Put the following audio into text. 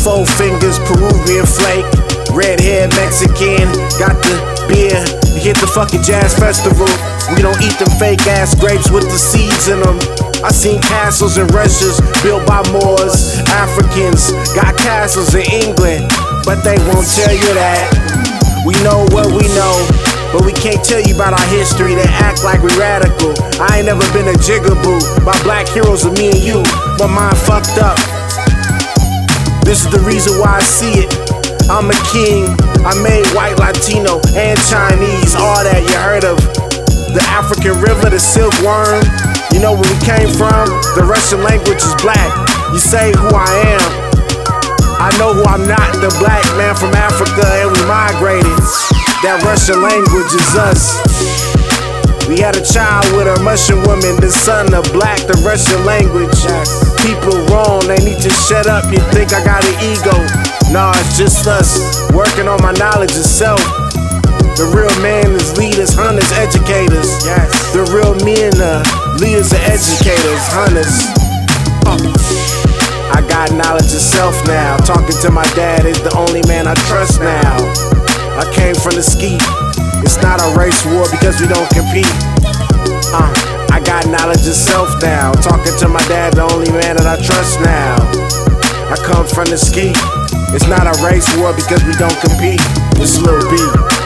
Four fingers, Peruvian flake. Red hair, Mexican. Got the beer. Hit the fucking jazz festival. We don't eat them fake ass grapes with the seeds in them. I seen castles in Russia's built by Moors. Africans got castles in England, but they won't tell you that. We know what we know, but we can't tell you about our history. They act like we radical. I ain't never been a jigaboo. My black heroes are me and you. My mind fucked up. This is the reason why I see it. I'm a king. I made white, Latino, and Chinese. All that you heard of. The African river, the silkworm. You know where we came from? The Russian language is black. You say who I am. I know who I'm not. The black man from Africa, and we migrated. That Russian language is us. We had a child with a Russian woman, the son of black, the Russian language. People wrong, they need to shut up. You think I got an ego? Nah, it's just us, working on my knowledge itself. The real man is leaders, hunters, educators. The real men are leaders and educators, hunters. I got knowledge of self now. Talking to my dad is the only man I trust now. I came from the ski. It's not a race war because we don't compete. I got knowledge of self now. Talking to my dad, the only man that I trust now. I come from the ski. It's not a race war because we don't compete. It's Lil B.